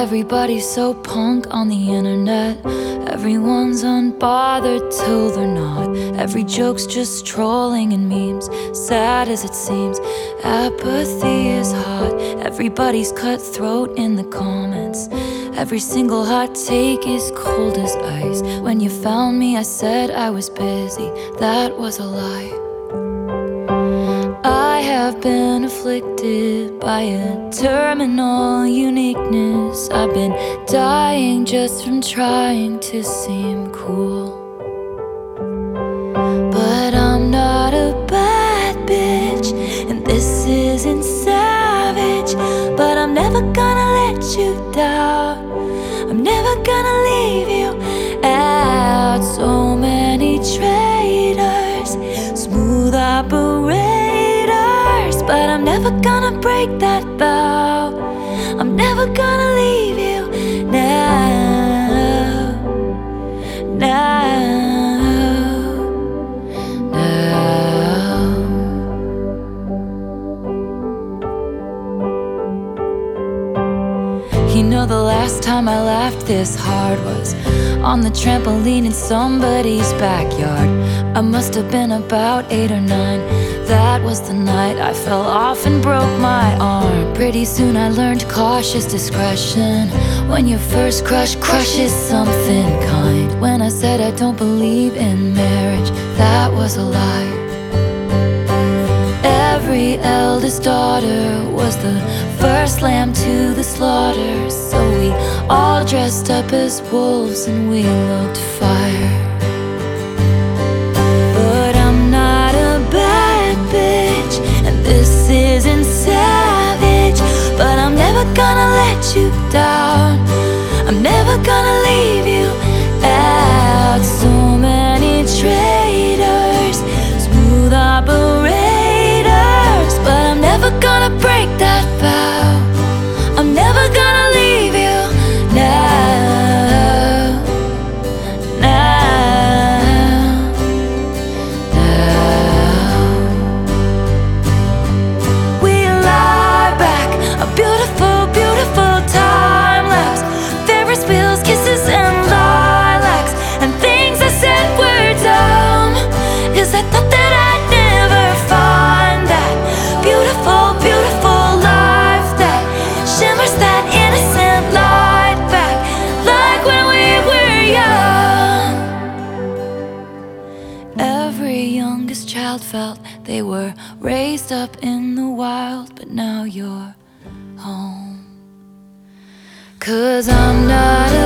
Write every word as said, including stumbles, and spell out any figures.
Everybody's so punk on the internet. Everyone's unbothered till they're not. Every joke's just trolling and memes. Sad as it seems, apathy is hot. Everybody's cutthroat in the comments. Every single hot take is cold as ice. When you found me, I said I was busy. That was a lie. I have been afflicted by a terminal uniqueness. I've been dying just from trying to seem cool. But I'm not a bad bitch, and this isn't savage. But I'm never gonna let you down. I'm never gonna leave you out. So many traitors, smooth operators, but I'm never gonna break that vow. I'm never gonna leave you now, now, now. You know, the last time I laughed this hard was on the trampoline in somebody's backyard. I must have been about eight or nine. That was the night I fell off and broke my arm. Pretty soon I learned cautious discretion. When your first crush crushes something kind. When I said I don't believe in marriage, that was a lie. Every eldest daughter was the first lamb to the slaughter. So we all dressed up as wolves and we looked fire. But I'm not a bad bitch, and this isn't savage. But I'm never gonna let you down. I'm never gonna leave you out. So many traitors, smooth operators, but I'm never gonna break that vow. I'm never gonna leave you now, now, now. We lie back, a beautiful, beautiful time lapse. Ferris wheels, kisses and lilacs, and things I said were dumb, 'cause I thought that I'd never find that beautiful, beautiful life that shimmers that innocent light back, like when we were young. Every youngest child felt they were raised up in the wild, but now you're home. 'Cause I'm not